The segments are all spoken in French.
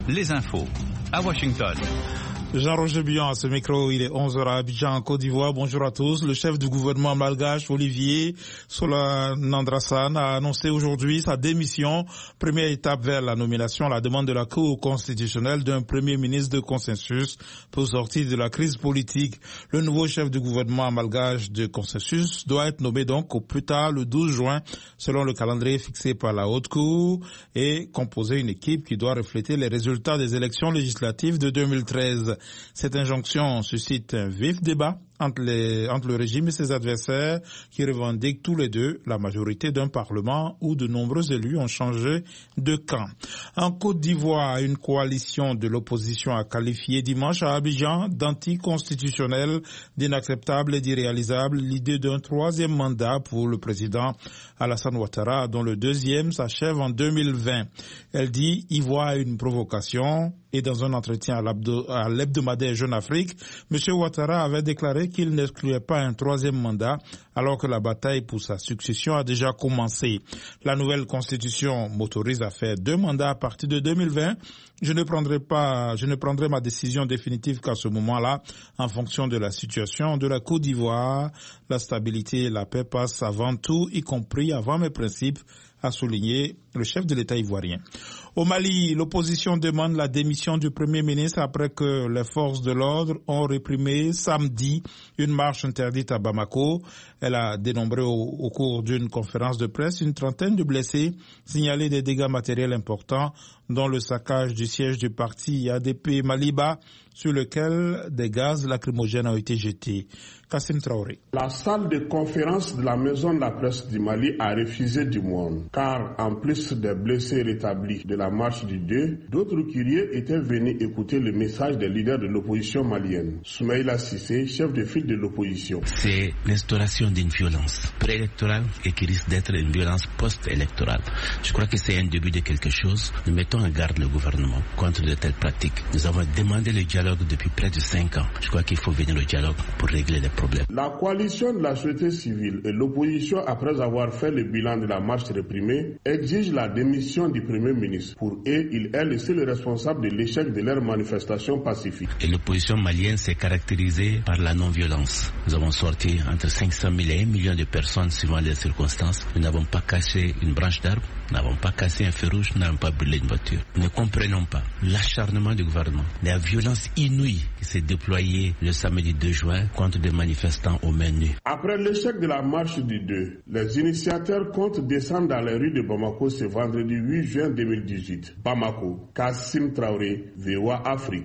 Les infos à Washington. Jean-Roger Bion à ce micro, il est 11h à Abidjan, en Côte d'Ivoire. Bonjour à tous. Le chef du gouvernement malgache, Olivier Sola-Nandrassane, a annoncé aujourd'hui sa démission. Première étape vers la nomination à la demande de la Cour constitutionnelle d'un premier ministre de consensus pour sortir de la crise politique. Le nouveau chef du gouvernement malgache de consensus doit être nommé donc au plus tard le 12 juin, selon le calendrier fixé par la Haute Cour, et composer une équipe qui doit refléter les résultats des élections législatives de 2013. Cette injonction suscite un vif débat entre le régime et ses adversaires qui revendiquent tous les deux la majorité d'un parlement où de nombreux élus ont changé de camp. En Côte d'Ivoire, une coalition de l'opposition a qualifié dimanche à Abidjan d'anticonstitutionnel, d'inacceptable et d'irréalisable l'idée d'un troisième mandat pour le président Alassane Ouattara, dont le deuxième s'achève en 2020. Elle dit y voir une provocation. Et dans un entretien à l'hebdomadaire Jeune Afrique, M. Ouattara avait déclaré qu'il n'excluait pas un troisième mandat alors que la bataille pour sa succession a déjà commencé. La nouvelle constitution m'autorise à faire 2 mandats à partir de 2020. Je ne prendrai ma décision définitive qu'à ce moment-là, en fonction de la situation de la Côte d'Ivoire. La stabilité et la paix passent avant tout, y compris avant mes principes, a souligné le chef de l'État ivoirien. Au Mali, l'opposition demande la démission du Premier ministre après que les forces de l'ordre ont réprimé samedi une marche interdite à Bamako. Elle a dénombré au cours d'une conférence de presse une trentaine de blessés, signalé des dégâts matériels importants, dont le saccage du siège du parti ADP Maliba, sur lequel des gaz lacrymogènes ont été jetés. Kassim Traoré. La salle de conférence de la Maison de la Presse du Mali a refusé du monde, car en plus des blessés rétablis de la marche du 2, d'autres curieux étaient venus écouter le message des leaders de l'opposition malienne. Soumaïla Cissé, chef de file de l'opposition. C'est l'instauration d'une violence préélectorale et qui risque d'être une violence post-électorale. Je crois que c'est un début de quelque chose. Nous mettons en garde le gouvernement contre de telles pratiques. Nous avons demandé le dialogue depuis près de 5 ans. Je crois qu'il faut venir au dialogue pour régler les problèmes. La coalition de la société civile et l'opposition, après avoir fait le bilan de la marche réprimée, exigent la démission du Premier ministre. Pour eux, il est le seul responsable de l'échec de leur manifestation pacifique. Et l'opposition malienne s'est caractérisée par la non-violence. Nous avons sorti entre 500 000 et 1 million de personnes suivant les circonstances. Nous n'avons pas cassé une branche d'arbre, nous n'avons pas cassé un feu rouge, nous n'avons pas brûlé une voiture. Nous ne comprenons pas l'acharnement du gouvernement, la violence inouïe qui s'est déployée le samedi 2 juin contre des manifestants aux mains nues. Après l'échec de la marche du 2, les initiateurs comptent descendre dans les rues de Bamako ce vendredi 8 juin 2018. Bamako, Kassim Traoré, VOA Afrique.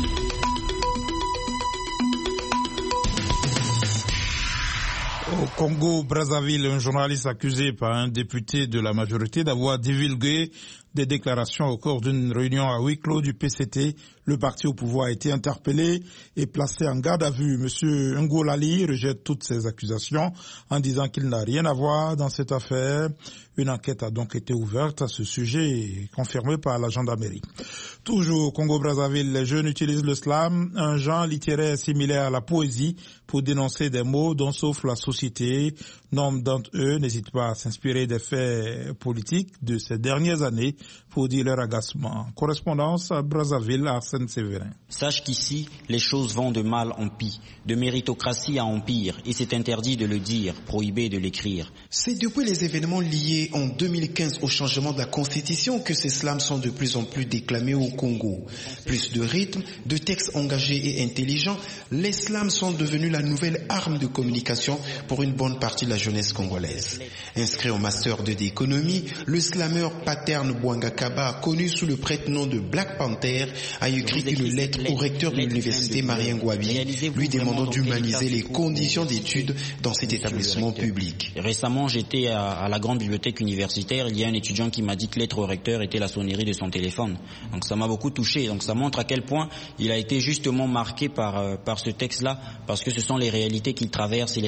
Au Congo-Brazzaville, un journaliste accusé par un député de la majorité d'avoir divulgué des déclarations au cours d'une réunion à huis clos du PCT. Le parti au pouvoir a été interpellé et placé en garde à vue. Monsieur Ngolali rejette toutes ces accusations en disant qu'il n'a rien à voir dans cette affaire. Une enquête a donc été ouverte à ce sujet, confirmée par la gendarmerie. Toujours au Congo-Brazzaville, les jeunes utilisent le slam, un genre littéraire similaire à la poésie, pour dénoncer des mots dont souffre la société. Nombre d'entre eux n'hésitent pas à s'inspirer des faits politiques de ces dernières années pour dire leur agacement. Correspondance à Brazzaville, Arsène Séverin. Sache qu'ici, les choses vont de mal en pis, de méritocratie à empire, et c'est interdit de le dire, prohibé de l'écrire. C'est depuis les événements liés en 2015 au changement de la Constitution que ces slams sont de plus en plus déclamés au Congo. Plus de rythme, de textes engagés et intelligents, les slams sont devenus la nouvelle arme de communication pour une bonne partie de la jeunesse congolaise. Inscrit au master 2 d'économie, le slameur Paterne Bouanga Kaba, connu sous le prête-nom de Black Panther, a écrit une lettre au recteur de l'université Marien Ngouabi, lui demandant d'humaniser les conditions d'études dans cet établissement public. Récemment, j'étais à la grande bibliothèque universitaire. Il y a un étudiant qui m'a dit que lettre au recteur était la sonnerie de son téléphone. Donc ça m'a beaucoup touché. Donc ça montre à quel point il a été justement marqué par ce texte-là, parce que ce sont les réalités qu'il traverse et les réalités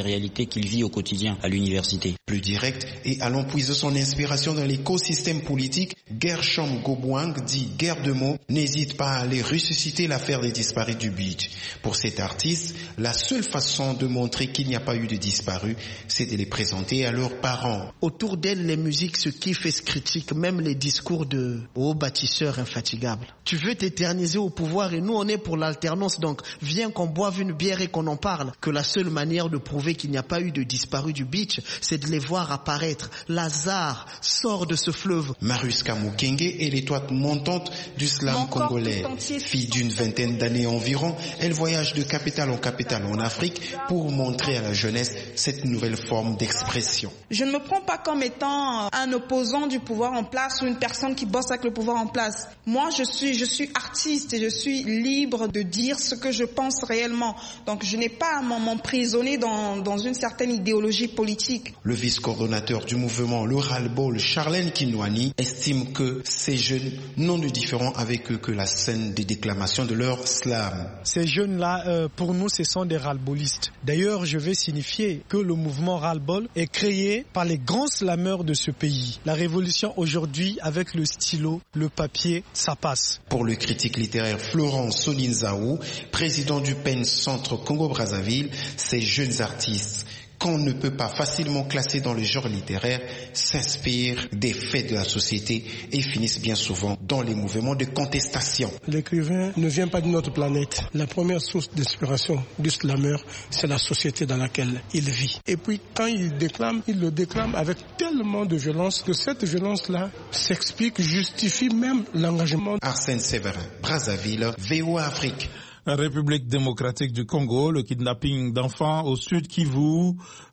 qu'il vit au quotidien à l'université. Plus direct et allant puiser son inspiration dans l'écosystème politique, Gershom Gobwang, dit Guerre de mots, n'hésite pas à aller ressusciter l'affaire des disparus du beach. Pour cet artiste, la seule façon de montrer qu'il n'y a pas eu de disparus, c'est de les présenter à leurs parents. Autour d'elle, les musiques se kiffent et se critiquent, même les discours de hauts bâtisseurs infatigables. Tu veux t'éterniser au pouvoir et nous on est pour l'alternance, donc viens qu'on boive une bière et qu'on en parle. Que la seule manière de prouver qu'il n'y a pas eu de disparus du beach, c'est de les voir apparaître. Lazare sort de ce fleuve. Mariuska Mukenge est l'étoile montante du slam congolais. Fille d'une vingtaine d'années environ, elle voyage de capitale en capitale en Afrique pour montrer à la jeunesse cette nouvelle forme d'expression. Je ne me prends pas comme étant un opposant du pouvoir en place ou une personne qui bosse avec le pouvoir en place. Moi, je suis artiste et je suis libre de dire ce que je pense réellement. Donc, je n'ai pas à m'emprisonner dans une certaine idéologie politique. Le vice-coordonnateur du mouvement Le Ras-le-Bol, Charlène Kinwani, estime que ces jeunes n'ont de différent avec eux que la scène de déclamation de leur slam. Ces jeunes-là, pour nous, ce sont des ras-le-bolistes. D'ailleurs, je vais signifier que le mouvement ras-le-bol est créé par les grands slameurs de ce pays. La révolution aujourd'hui, avec le stylo, le papier, ça passe. Pour le critique littéraire Florent Solinzaou, président du PEN Centre Congo-Brazzaville, ces jeunes artistes qu'on ne peut pas facilement classer dans le genre littéraire, s'inspirent des faits de la société et finissent bien souvent dans les mouvements de contestation. L'écrivain ne vient pas d'une autre planète. La première source d'inspiration du slameur, c'est la société dans laquelle il vit. Et puis quand il le déclame avec tellement de violence que cette violence-là s'explique, justifie même l'engagement. Arsène Séverin, Brazzaville, VOA Afrique. République démocratique du Congo, le kidnapping d'enfants au sud Kivu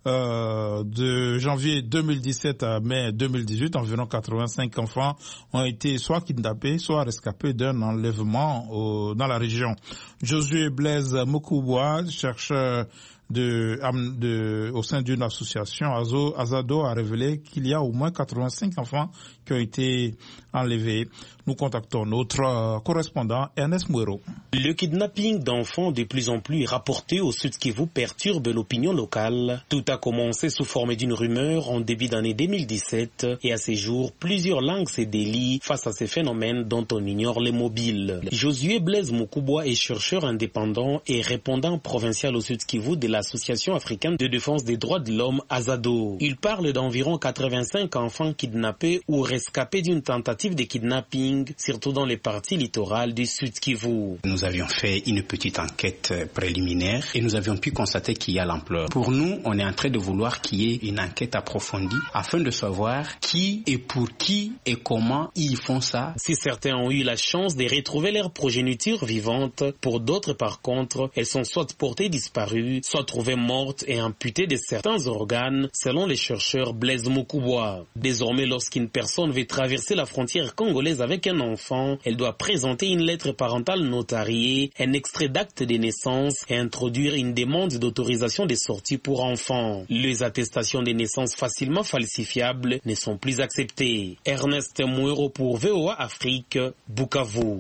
de janvier 2017 à mai 2018, environ 85 enfants ont été soit kidnappés, soit rescapés d'un enlèvement dans la région. Josué Blaise Mokubwa, chercheur au sein d'une association, Azado, a révélé qu'il y a au moins 85 enfants qui ont été enlevés. Nous contactons notre correspondant Ernest Mouero. Le kidnapping d'enfants de plus en plus rapporté au Sud Kivu perturbe l'opinion locale. Tout a commencé sous forme d'une rumeur en début d'année 2017 et à ces jours, plusieurs langues se délient face à ces phénomènes dont on ignore les mobiles. Josué Blaise Mokubwa est chercheur indépendant et répondant provincial au Sud Kivu de l'Association africaine de défense des droits de l'homme Azado. Il parle d'environ 85 enfants kidnappés ou rescapés d'une tentative de kidnapping, surtout dans les parties littorales du Sud Kivu. Nous avions fait une petite enquête préliminaire et nous avions pu constater qu'il y a l'ampleur. Pour nous, on est en train de vouloir qu'il y ait une enquête approfondie afin de savoir qui et pour qui et comment ils font ça. Si certains ont eu la chance de retrouver leur progéniture vivante, pour d'autres par contre, elles sont soit portées disparues, soit trouvées mortes et amputées de certains organes, selon les chercheurs Blaise Mokubwa. Désormais, lorsqu'une personne veut traverser la frontière congolaise avec un enfant, elle doit présenter une lettre parentale notariée, un extrait d'acte de naissance et introduire une demande d'autorisation de sortie pour enfants. Les attestations de naissance facilement falsifiables ne sont plus acceptées. Ernest Mouero pour VOA Afrique, Bukavu.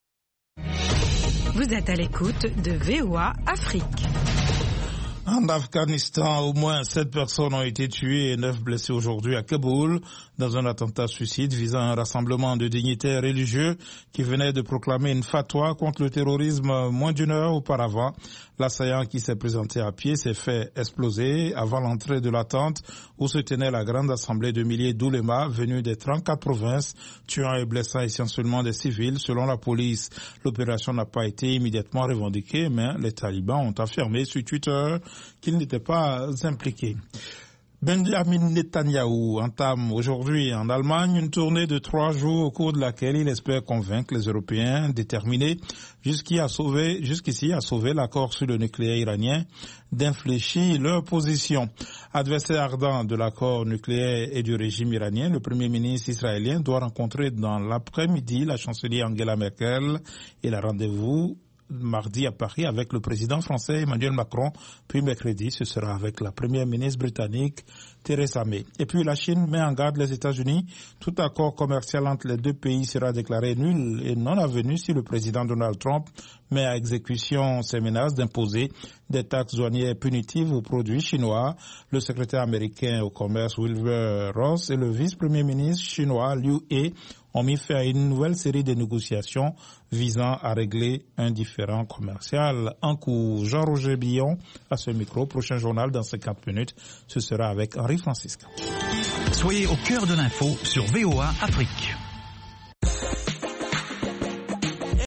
Vous êtes à l'écoute de VOA Afrique. En Afghanistan, au moins 7 personnes ont été tuées et 9 blessées aujourd'hui à Kaboul dans un attentat suicide visant un rassemblement de dignitaires religieux qui venait de proclamer une fatwa contre le terrorisme moins d'une heure auparavant. L'assaillant qui s'est présenté à pied s'est fait exploser avant l'entrée de la tente où se tenait la grande assemblée de milliers d'oulémas venus des 34 provinces, tuant et blessant essentiellement des civils selon la police. L'opération n'a pas été immédiatement revendiquée, mais les talibans ont affirmé sur Twitter qu'ils n'étaient pas impliqués. Benjamin Netanyahou entame aujourd'hui en Allemagne une tournée de 3 jours au cours de laquelle il espère convaincre les Européens déterminés jusqu'ici à sauver l'accord sur le nucléaire iranien d'infléchir leur position. Adversaire ardent de l'accord nucléaire et du régime iranien, le Premier ministre israélien doit rencontrer dans l'après-midi la chancelière Angela Merkel et le rendez-vous mardi à Paris avec le président français Emmanuel Macron, puis mercredi ce sera avec la première ministre britannique Theresa May. Et puis la Chine met en garde les États-Unis. Tout accord commercial entre les deux pays sera déclaré nul et non avenu si le président Donald Trump met à exécution ses menaces d'imposer des taxes douanières punitives aux produits chinois. Le secrétaire américain au commerce Wilbur Ross et le vice-premier ministre chinois Liu He ont mis fin à une nouvelle série de négociations visant à régler un différend commercial en cours. Jean-Roger Billon à ce micro. Prochain journal dans 50 minutes. Ce sera avec Henri Francisca. Soyez au cœur de l'info sur VOA Afrique.